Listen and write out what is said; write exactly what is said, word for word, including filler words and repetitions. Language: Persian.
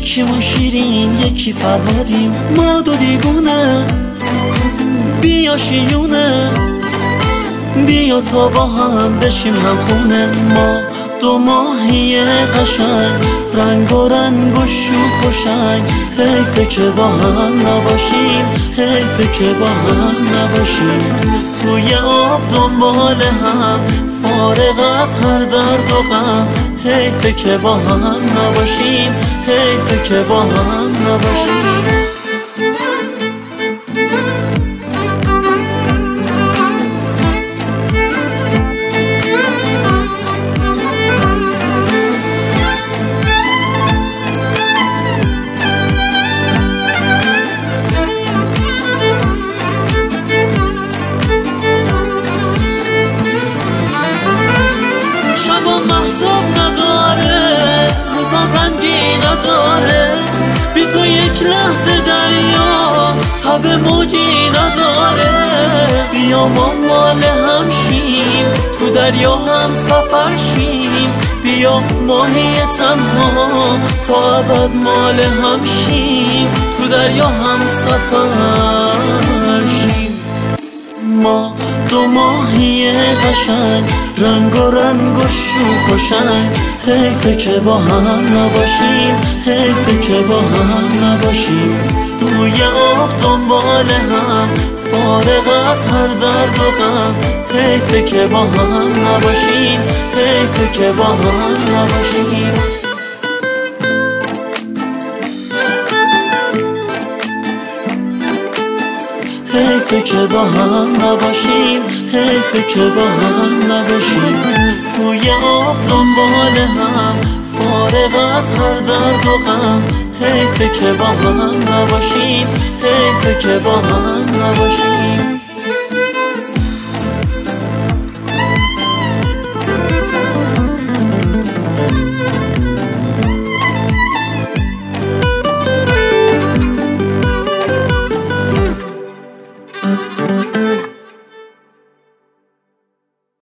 یکیمون شیرین یکی فرهادیم، ما دو دیوونه بیا شیونه، بیا تا با هم بشیم هم خونه. ما دو ماهی قشنگ، رنگ و رنگ و شوخ و شنگ، حیفه که با هم نباشیم، حیفه که با هم نباشیم. توی آب دنبال هم، فارغ از هر درد و غم، حیفه که با هم نباشیم، حیفه که با هم نباشیم. مهتاب نداره، روزم رنگی نداره، بی تو یک لحظه دریا تب موجی نداره. بیا ما مال هم شیم، تو دریا هم سفر شیم، بیا ماهی تنها تا ابد مال هم شیم، تو دریا هم سفر شیم. ما دو ماهی قشنگ، رنگ و رنگ و شوخ و شنگ، حیفه که با هم نباشیم، حیفه که با هم نباشیم. توی آب دنبال هم، فارغ از هر درد و غم، حیفه که با هم نباشیم، حیفه که با هم نباشیم. حیفه که با هم نباشیم، حیفه که با هم نباشیم. توی آب دنبال هم، فارغ از هر درد و غم، حیفه که با هم نباشیم، حیفه که با هم نباشیم. Thank you.